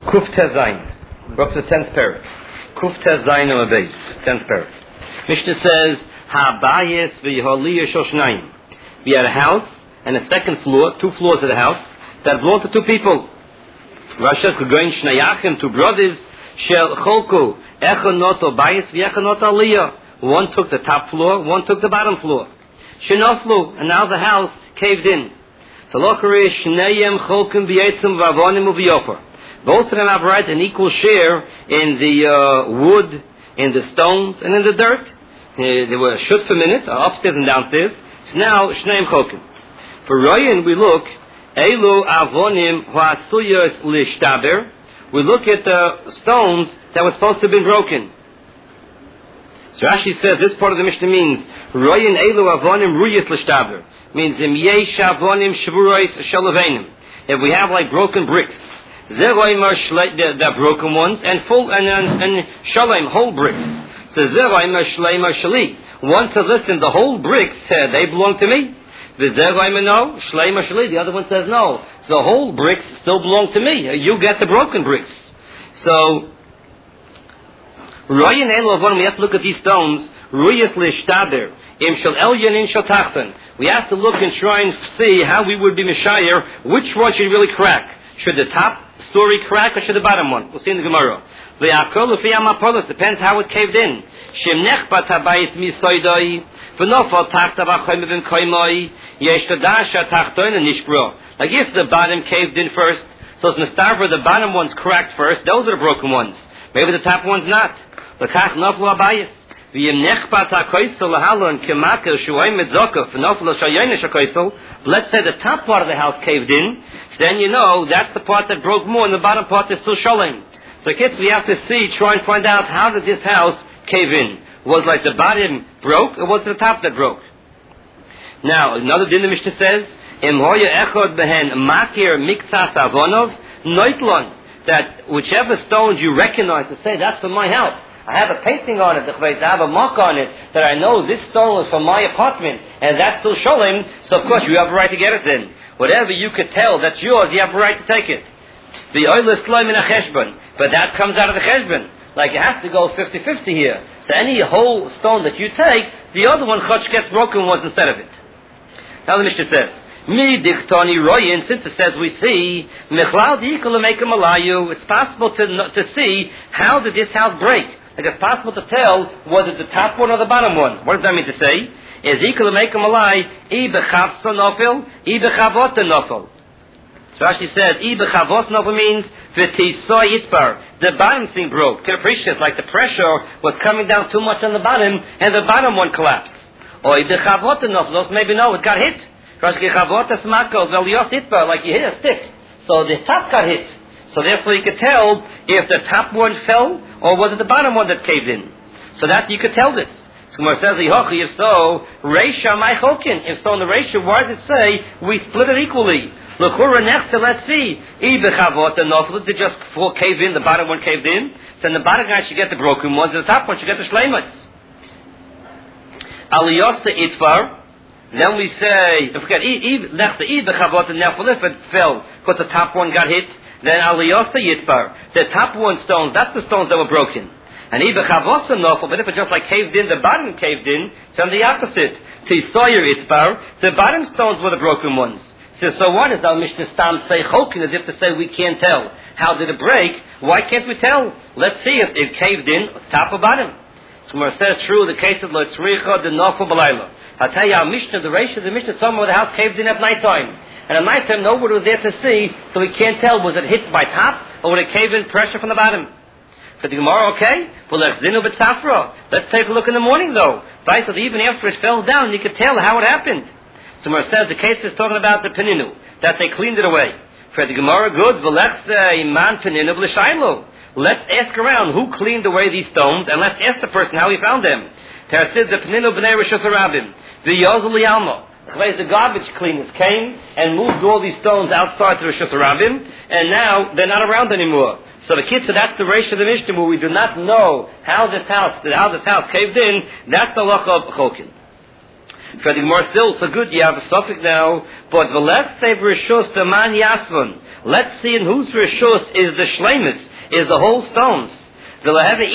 Kuf Tezayin. We're up to the 10th parak. Kuf Tezayin on the base. 10th parak. Mishnah says, Ha'bayis v'yiholiyah shoshnayim. We had a house and a second floor, 2 floors of the house, that belonged to 2 people. Rashas Goyin Shnayachim, 2 brothers, Shel Cholku, Echonoto Bayis v'Echonoto Aliyah. One took the top floor, one took the bottom floor. Shenoflu, and now the house caved in. Both of them have right an equal share in the wood, in the stones, and in the dirt. They were shut for minutes, upstairs and downstairs. So now, Shneim Chokim. For Royan, we look, Elu Avonim Hoasuyos Lishtaber. We look at the stones that were supposed to have been broken. So Rashi says this part of the Mishnah means Royan Elu Avonim Ruyos Lishtaber. Means Yesh Avonim Shavuros Shalavenim. If we have like broken bricks, the broken ones, and full and Shalem whole bricks. So Shali. One says, listen, the whole bricks they belong to me. The other one says no. The whole bricks still belong to me. You get the broken bricks. So we have to look at these stones. We have to look and try and see how we would be Meshayir. Which one should really crack? Should the top story crack or should the bottom one? We'll see in the Gemara. Depends how it caved in. Like if the bottom caved in first, so it's Nestarva, the bottom ones cracked first, those are the broken ones. Maybe the top one's not. Let's say the top part of the house caved in, then you know that's the part that broke more and the bottom part is still shalom. So kids, we have to try and find out how did this house cave in. Was like the bottom broke or was it the top that broke? Now, another din the Mishnah says, that whichever stones you recognize to say that's for my house. I have a painting on it, I have a mark on it, that I know this stone was from my apartment, and that's still sholem, so of course you have a right to get it then. Whatever you could tell that's yours, you have a right to take it. The oil is sloim in a cheshbon, but that comes out of the cheshbon. Like you have to go 50-50 here. So any whole stone that you take, the other one chotch gets broken ones instead of it. Now the Mishnah says, Mi dichtoni royin, since it says we see, mechlal diikol make a malayu, it's possible to see how did this house break. Like it's possible to tell, was it the top one or the bottom one? What does that mean to say? Ezekiel make a malay, I bechavso nofil, I bechavota nofil. So Rashi says, I bechavos nofil means, v'tisoy itbar, the bottom thing broke. You can appreciate, like the pressure was coming down too much on the bottom, and the bottom one collapsed. Or I bechavota nofil, maybe no, it got hit. Rashi bechavota smako, v'lios itbar, like you hit a stick. So the top got hit. So therefore you could tell if the top one fell, or was it the bottom one that caved in? So that you could tell this. So Gemara says, if so, Reisha my chokin. If so in the Reisha, why does it say we split it equally? L'chura next to, let's see, Ibechavot and Nofel, did just cave in, the bottom one caved in. So then the bottom guy should get the broken ones, and the top one should get the shleimus. Aliyosa itvar. Then we say, if we get Ibechavot and Nofel, if it fell, because the top one got hit, then Aliyosa Yitbar, the top one stones, that's the stones that were broken. And Ibechavosa Nofel, but if it just like caved in, the bottom caved in, it's on the opposite. Tisoyer Yitbar, the bottom stones were the broken ones. So what is our Mishnah Stam say Chokin, as if to say we can't tell. How did it break? Why can't we tell? Let's see if it caved in, top or bottom. So Gemara says true, the case of Lotzricha, the Nofel Balayla. I'll tell you our Mishnah, the Mishnah, somewhere the house caved in at night time. And at night time, nobody was there to see, so we can't tell, was it hit by top, or would it cave in pressure from the bottom? For the Gemara, okay, well, let's take a look in the morning, though. So even after it fell down, you could tell how it happened. So Gemara says the case is talking about the peninu, that they cleaned it away. For the Gemara, good, let's ask around who cleaned away these stones, and let's ask the person how he found them. The garbage cleaners came and moved all these stones outside to the Rosh Hashanah, and now they're not around anymore. So the kids, so that's the ratio of the Mishnah, where we do not know how this house caved in. That's the lacha of Chokin. the Gemara still, so good, you have a suffix now, but let's say Rishus the man Yasvan. Let's see in whose Rishus is the Shlemus, is the whole stones. Then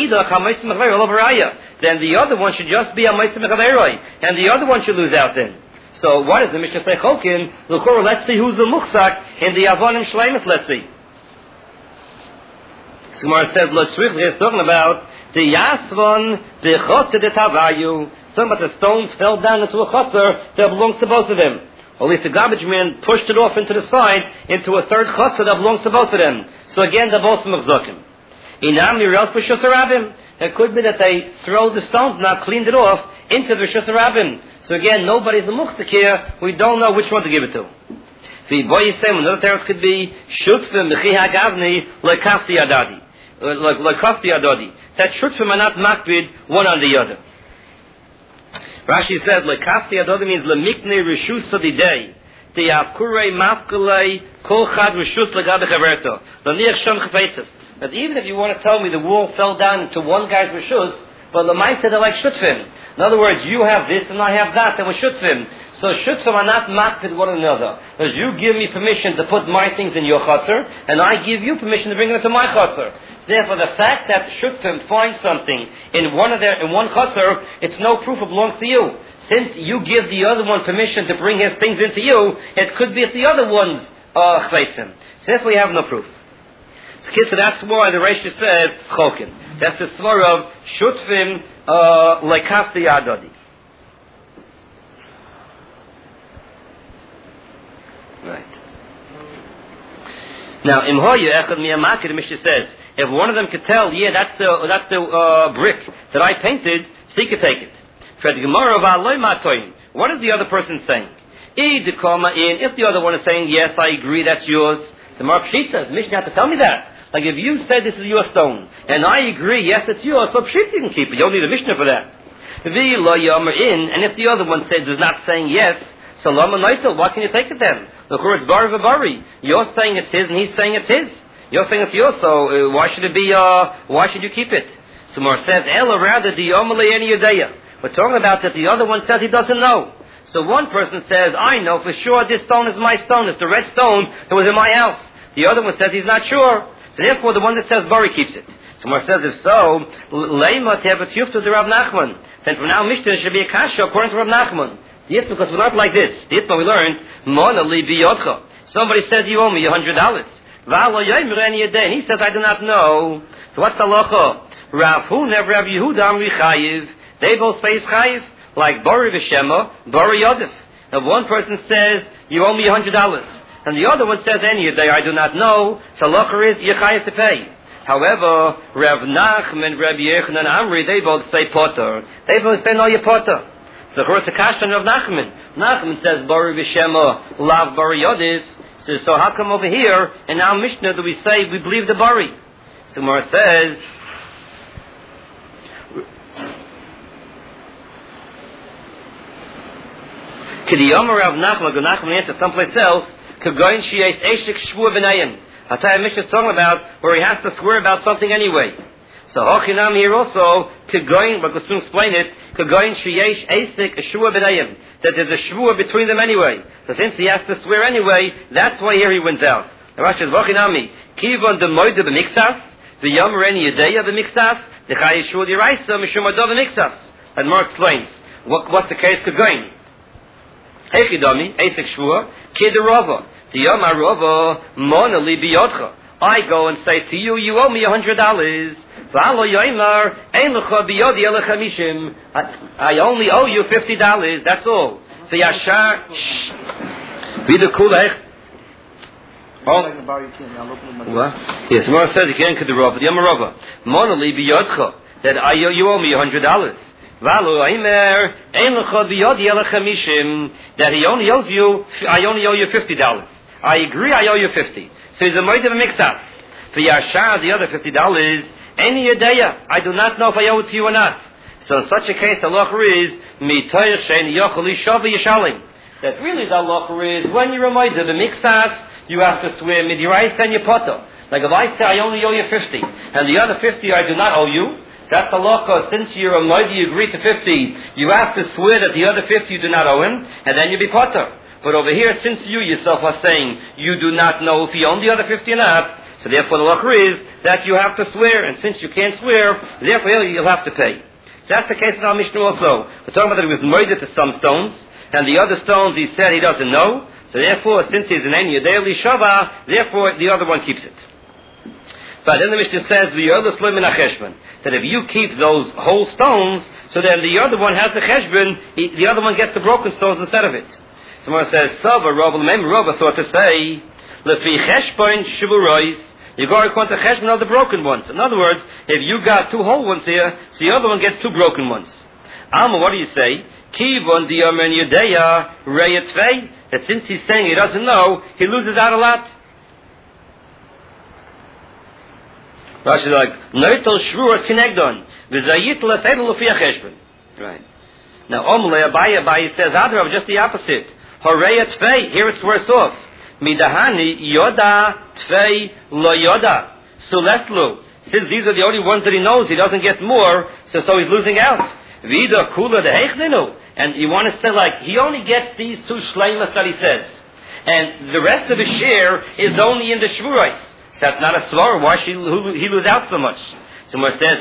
the other one should just be a Meitzim Mechaveroi, and the other one should lose out then. So what is the Mishnah say Chokin? Let's see who's the Muchzak in the Avonim Shlemus, let's see. So Gemara says, is talking about the Yasvan, the Chotzer, the Tavayu. Some of the stones fell down into a Chotzer that belongs to both of them. Or at least the garbage man pushed it off into the side, into a third Chotzer that belongs to both of them. So again, they're both Mechzokim. It could be that they throw the stones, now cleaned it off, into the Rishus Harabim. So again, nobody's a Muchzik here, we don't know which one to give it to. Another terrace could be, Shutfim B'chi HaGavni Lekafti Adadi. Lekafti Adadi. That Shutfim are not makbid one on the other. Rashi says, Lekafti Adadi means Lemikne Rishus Sadidei. The Apkurei Mafkalei Kol Chad Rishus Legabe Chaverto. L'niach Shem Chafetzef. But even if you want to tell me the wall fell down into one guy's Rishus, but the mindset are like Shutfim. In other words, you have this and I have that, and we're Shutfim. So Shutfim are not makbid one another. Because you give me permission to put my things in your Chatzar, and I give you permission to bring them to my Chatzar. So therefore, the fact that Shutfim find something in one Chatzar, it's no proof it belongs to you. Since you give the other one permission to bring his things into you, it could be it's the other one's Chveitzim. So therefore, you have no proof. So that's why the Reisha says Chokin. That's the svar of Shutfim Lekafti Adadi. Right. Now, Imhoya Echad Miyamaki, the Mishnah says, if one of them could tell, yeah, that's the brick that I painted, so he could take it. What is the other person saying? If the other one is saying, yes, I agree, that's yours, so Mar Pshita, the Mishnah has to tell me that. Like if you say this is your stone, and I agree, yes, it's yours, so Pshita you can keep it. You don't need a Mishnah for that. And if the other one is not saying yes, so Lama Naitel, why can you take it then? Of course, Bari Vabari. You're saying it's his, and he's saying it's his. You're saying it's yours, so why should it be? Why should you keep it? So Mar says, Ella rather the Yomalei Any Yudaya. We're talking about that the other one says he doesn't know. So one person says, I know for sure this stone is my stone. It's the red stone that was in my house. The other one says he's not sure. So therefore, the one that says Bari keeps it. So Mar says, if so, Leima Tevet Yufta the Rav Nachman. Then from now, Mishnah should be a kasha according to Rav Nachman. Because we're not like this. The Itma we learned, Mona Li Biyotcha. Somebody says you owe me $100. V'alo Yomer Any Yedei. And he says, I do not know. So what's the halacha? Rav Huna, Rav Yehuda, Amri Chayiv. They both say it's Chayiv. Like Bari V'Shema, Bari Yodif. If one person says, you owe me $100. And the other one says, any day I do not know, so halacha is, you're Chayiv to pay. However, Rav Nachman, Rabbi Yechanan, and Amri, they both say Potter. They both say, no, you're Potter. So it's a kashan of Nachman. Nachman says, Bari V'Shema, Lav Bari Yodif. So how come over here, in our Mishnah, do we say, we believe the Bari? So Gemara says, K'diyomer Rav Nachman answers someplace else, K'goyin sheyesh eshik shvur b'nayim. I'll tell you, Mishnah is talking about where he has to swear about something anyway. So Hochinam here also, K'goyin, but we'll soon explain it, K'goyin sheyesh eshik shvur b'nayim. That there's a shvur between them anyway. So since he has to swear anyway, that's why here he wins out. The Rashi says, Hochinami, Kivon de moide b'mixas, v'yomer eni yedeya b'mixas, d'chayi shvur d'iraisa, mishum ado b'mixas. And more explains, what's the case K'goyin? Echidami, Esek Shvur, Kidarova, Tiyama Rova, Mona Li Biyotcha. I go and say to you, you owe me $100. V'alo Yoimar, Ein Lecha Biyodi Elecha Mishim. I only owe you $50, that's all. So Yashar, Vida Kulech. Oh, what? Yes, Mora says again, Kidarova, Tiyama Rova, Mona Li Biyotcha, that you owe me $100. That he only owes you, I only owe you $50. I agree, I owe you $50. So he's a moed of a mixas. For Yashar, the other $50, any yedeya, I do not know if I owe it to you or not. So in such a case, the halacha is that really the halacha is when you're a moed of a mixas, you have to swear midiraisa and your potter. Like if I say I only owe you $50, and the other $50 I do not owe you, That's the law. Since you're a moidi, you agree to 50, you have to swear that the other 50 you do not owe him, and then you'll be potter. But over here, since you yourself are saying you do not know if he owned the other 50 or not, so therefore the law is that you have to swear, and since you can't swear, therefore you'll have to pay. So that's the case in our Mishnah also. We're talking about that he was murdered to some stones, and the other stones he said he doesn't know, so therefore, since he's an Enya Daily Shava, therefore the other one keeps it. But then the Mishnah says, that if you keep those whole stones, so then the other one has the cheshbon, the other one gets the broken stones instead of it. Someone says, Sava, Rabba thought to say, Lefi cheshbon shivurois, you go according to cheshbon of the broken ones. In other words, if you got two whole ones here, so the other one gets two broken ones. Alma, what do you say? Kivon diyamen yudeya reyetvei, that since he's saying he doesn't know, he loses out a lot. Rashi is like, Noitel Shvuras Kinegdon, Vizayit Lasedel Lufia Cheshbon. Right. Now, Omle Abaye says, Adrav, just the opposite. Horeya Tvei, here it's worse off. Midahani Yoda Tvei Lo Yoda. Suleslu. Since these are the only ones that he knows, he doesn't get more, so he's losing out. Vida Kula de Heichninu. And you want to say, like, he only gets these two shleimas that he says. And the rest of his share is only in the Shvurais. That's not a svar. Why should he lose out so much? Someone says,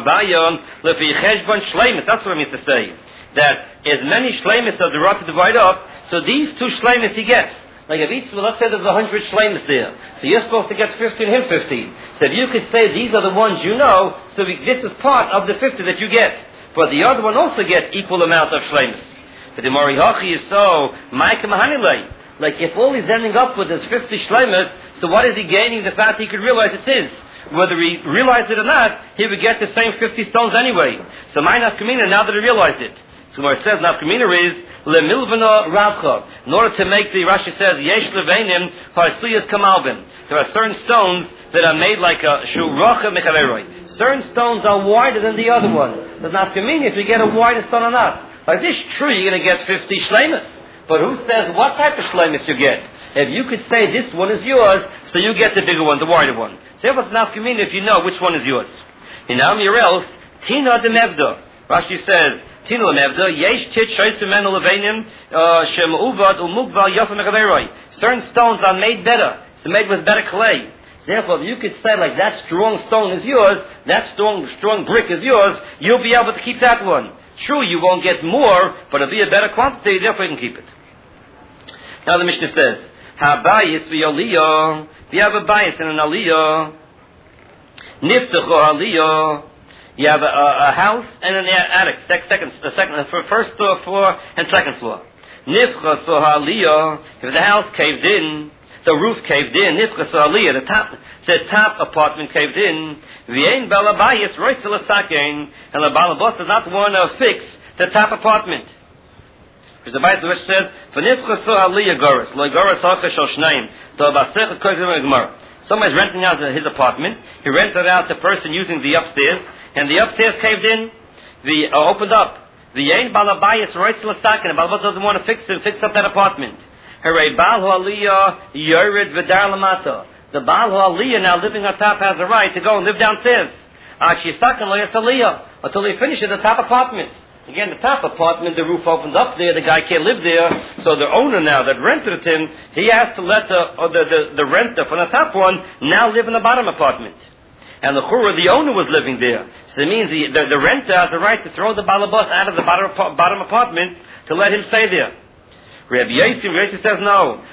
that's what I mean to say. That as many shleimus as there are to divide up, so these two shleimus he gets. Like if each, let's say there's 100 shleimus there. So you're supposed to get 50 and him 50. So if you could say these are the ones you know, so this is part of the 50 that you get. But the other one also gets equal amount of shleimus. But the Morihachi is so, Ma'ika Mahanilei. Like if all he's ending up with is 50 shleimus, so what is he gaining? The fact he could realize it's his. Whether he realized it or not, he would get the same 50 stones anyway. So my nafkamina, now that he realized it. So what it says nafkamina is, lemilvana rabcha. In order to make the, Rashi says, yesh leveinim harsuyas kamalbin. There are certain stones that are made like a shuracha mechaveroi. Certain stones are wider than the other one. There's nafkamina if you get a wider stone or not. Like this tree, you're going to get 50 shleimus. But who says what type of shleimus you get? If you could say this one is yours, so you get the bigger one, the wider one. So if it's nafkamina if you know which one is yours. In Amir else, Tina de Mevda. Rashi says, Tina de Mevda, Yesh tit shoysemen uleveinim, shem uvad umukval yofim mechaveroi. Certain stones are made better. So made with better clay. Therefore, if you could say like that strong stone is yours, that strong brick is yours, you'll be able to keep that one. True, you won't get more, but it'll be a better quantity, therefore you can keep it. Now the Mishnah says, Habayis v'yaliyah. If you have a bias in an aliyah, niftachu aliyah. You have a house and an attic, first floor and second floor. Nifchasu aliyah. If the house caved in, the roof caved in. Nifchasu aliyah. The top apartment caved in. V'yein balabayis roitzel asakein. And the balabos does not want to fix the top apartment. Because the Bible which says, "V'nifchasu aliyah goros, lo goros hacha shel shneim, to abasecha koyzim gemara." Somebody's renting out his apartment. He rented out the person using the upstairs, and the upstairs caved in. Opened up. The ein balabayis roitzel asakein. The balabos doesn't want to fix up that apartment. Hooray! Baal aliyah yored v'dar lamata. The Baal aliyah now living on top has a right to go and live downstairs. She's stuck in loyas aliyah until he finishes the top apartment. Again, the top apartment, the roof opens up there, the guy can't live there, so the owner now that rented it him, he has to let the renter from the top one now live in the bottom apartment. And the owner was living there. So it means the renter has the right to throw the balabas out of the bottom apartment to let him stay there. Rabbi Yossi says no.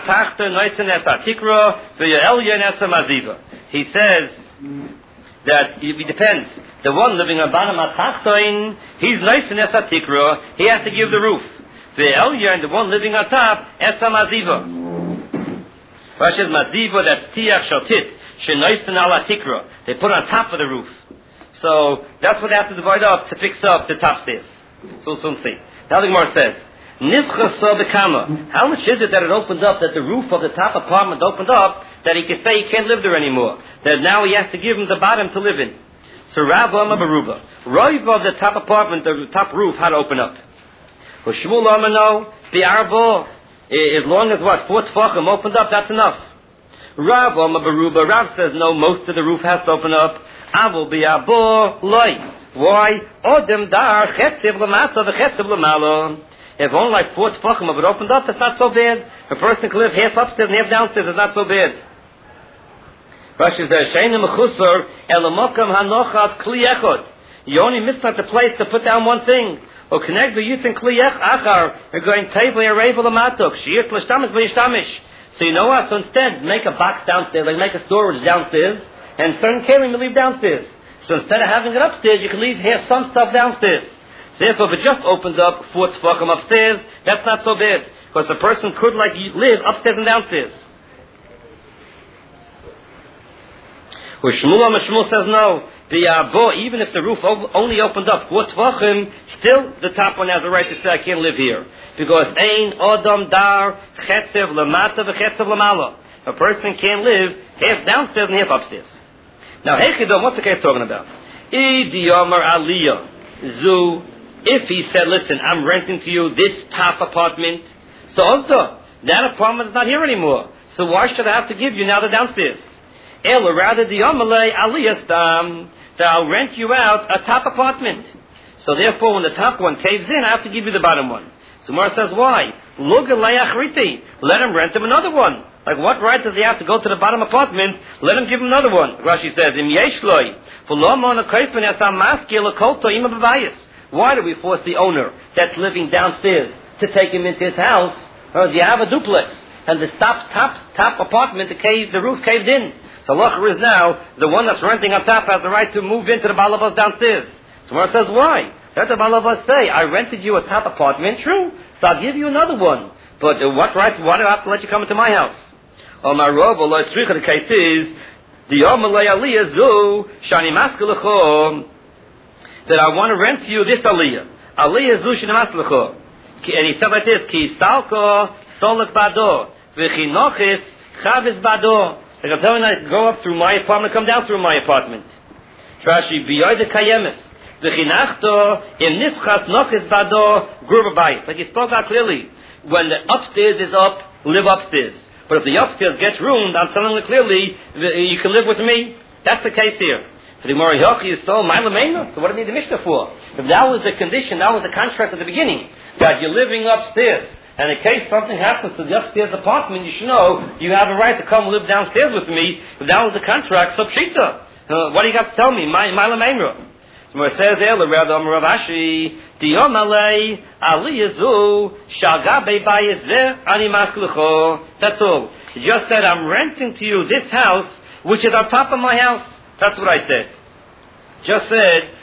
He says that it depends. The one living on bottom atachtoin, he's nice in esa tikra. He has to give the roof. The elya and the one living on top, esa maziva. Rashi says maziva, that's tiach shotit, shenoisten ala tikra. They put on top of the roof. So that's what they have to divide up to fix up the top stairs. So we'll soon see. Now the Gemara says, nifchasa bekama. How much is it that it opened up, that the roof of the top apartment opened up, that he can say he can't live there anymore? That now he has to give him the bottom to live in. So Rabba Baruba, Roiv of the top apartment, the top roof had to open up. For Shmuel Amano, the Arbo, as long as 4 tefachim opened up, that's enough. Rav Oma Baruba. Rav says no, most of the roof has to open up. Avol bi'abo loy. Why? Odem dar chetziv l'mato v'chetziv l'malo. If only like 4 tefachim of it opened up, that's not so bad. A person can live half upstairs and half downstairs, it's not so bad. Rashi says, Sheinu mechusar elamokam hanochat kli echot. You only miss out the place to put down one thing. O connect the youth and kli achar. You're going table arevel l'matok. Shiit l'shtamish v'yishtamish. So you know what? So instead, make a box downstairs, like make a storage downstairs, and certain kelim you leave downstairs. So instead of having it upstairs, you can leave here some stuff downstairs. So therefore, if it just opens up 4 tefachim upstairs, that's not so bad. Because a person could live upstairs and downstairs. Where Shmuel says no. Even if the roof only opened up 4 tefachim, still the top one has the right to say, I can't live here. Because ein odom dar chetzev lamata v'chetzev lamala. A person can't live half downstairs and half upstairs. Now, Hechidom, what's the case talking about? Idiyomar aliyah zu. If he said, listen, I'm renting to you this top apartment, so Ozda, that apartment is not here anymore. So why should I have to give you now the downstairs? Or rather, the Yomalei Aliyastam, that I'll rent you out a top apartment. So therefore, when the top one caves in, I have to give you the bottom one. So Mara says, why? Let him rent him another one. Like, what right does he have to go to the bottom apartment? Let him give him another one. Rashi says, Im yeshloi, why do we force the owner that's living downstairs to take him into his house? Because you have a duplex, and the top apartment, the roof caved in. So Locher is now, the one that's renting on top has the right to move into the balabas downstairs. So Mara says, why? Let the balabas say, I rented you a top apartment, true, so I'll give you another one. But what right, why do I have to let you come into my house? My Rav, the case is, the Yomalei Aliyah Zu, Shani Maskelecho, that I want to rent to you this Aliyah. Aliyah Zu Shani Maskelecho. And he said like this, Ki Salko Solek Bado, V'chi Nochis Chavis Bado. Like I'm telling you, I go up through my apartment, come down through my apartment. Rashi, B'yoyde Kayemes, V'chi Nachto, Im Nifchas Nochis Bado, Gurba Bayit. Like he spoke out clearly, when the upstairs is up, live upstairs. But if the upstairs gets ruined, I'm telling you clearly, you can live with me. That's the case here. For the Gemara Yochi is so Mailamena. So what do you need the Mishnah for? If that was the condition, that was the contract at the beginning, that you're living upstairs, and in case something happens to the upstairs apartment, you should know you have a right to come live downstairs with me. If that was the contract, so pshita. What do you got to tell me? Mailamena. So it says there, rather Rav Ashi, Diyomalei Aliyazu Shagabe Bayezeh Ani Maskelecho. That's all. He just said, I'm renting to you this house, which is on top of my house. That's what I said. Just said,